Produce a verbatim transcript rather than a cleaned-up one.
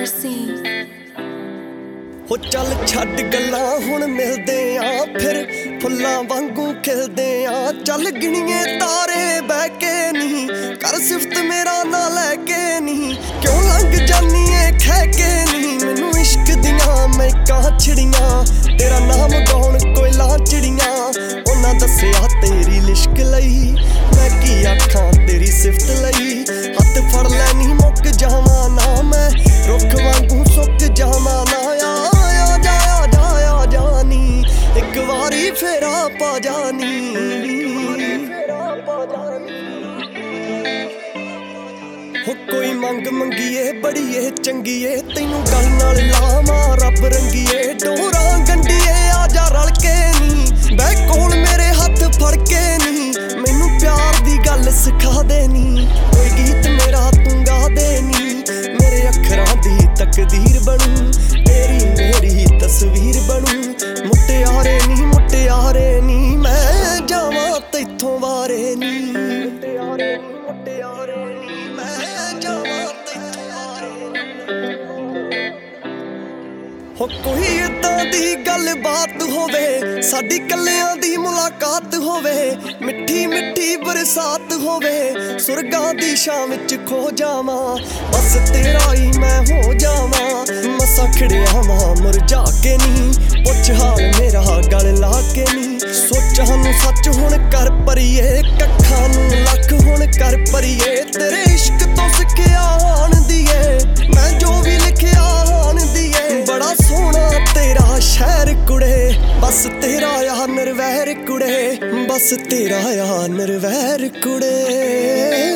Mercy हो चल छड्ड गल्लां हुण मिलदे आ फिर फुल्लां वांगू खिलदे आ चल गिणिए तारे बह के नहीं कर सिफत मेरा ना लैके नहीं क्यों लंघ जानी है खह के नहीं मैनू इश्क दियां महकां छिड़ियां तेरा नाम गाउण कोयलां चिड़ियां उन्हां दस्सिया तेरी लिश्क लई मैं की आखां तेरी सिफत लई हत्थ फड़ लैनी मुक जावां ना मैं रुख वांगू सुक जावां ना एक वारी फेरा पा जानी हो कोई मंग मंगीए बड़ीए चंगीए तैनू गल नाल लावां रब रंगीए डोरा गंढीए आजा रल के नी बह कोल मेरे हत्थ फड़ के नी मैनू प्यार दी गल सिखा दे नी कोई गीत मेरा तू गा दे नी मेरे अखरां दी तकदीर बनू तेरी मेरी तस्वीर बनू मुटियारे नी मुटियारे नी मैं जावां तैथों वारे नी मुटियारे नी मुटियारे नी मैं जावां तैथों वारे नी हो कोई इदां दी गल बात होवे साडी कल्लियां दी मुलाकात होवे मिठी मिठी बरसात होवे सुरगां दी शां विच खो जावां बस तेरा ही मैं हो जावां मसा खड़िया वां मुरझा के नी पुछ हाल मेरा गल ला के नी सोचां नू सच हुण कर परिए कखां नू लख हुण कर परिए तेरे इश्क तो सिखिया आन दिए मैं जो भी लिखिया आन दिए बड़ा सोहना तेरा शहर कुड़े बस तेरा यार नरवैर कुड़े बस तेरा यार नरवैर कुड़े।